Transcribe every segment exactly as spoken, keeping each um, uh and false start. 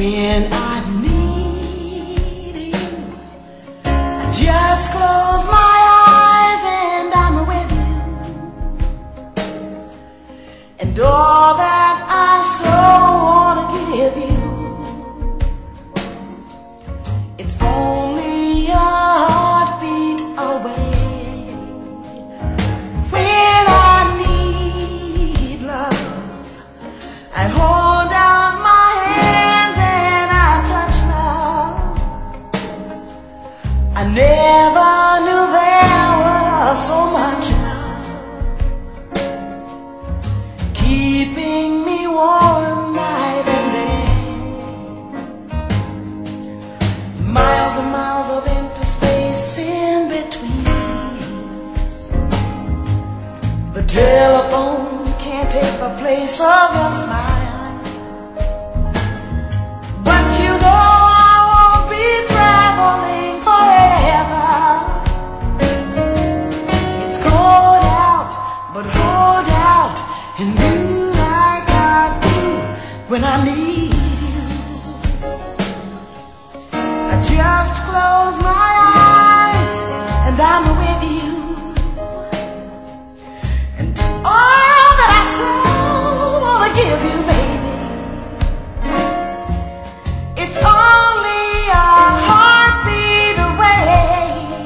when I need you. I just close my eyes and I'm with you, and all that I so want to give you, it's only a heartbeat away. When I need love, I hold out my hands and I touch love. I never knew there was so much love keeping me warm night and day. Miles and miles of empty space in between us. The telephone can't take the place of your smile, but you know I won't be traveling forever. It's cold out, but hold out and do like I do when I need you. I just close my eyes and I'm with you, and all that I so wanna give you, baby, it's only a heartbeat away.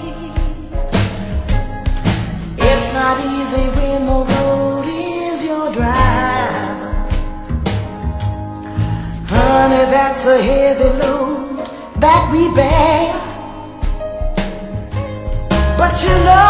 It's not easy when the road is your driver, honey, that's a heavy load that we bear. But you know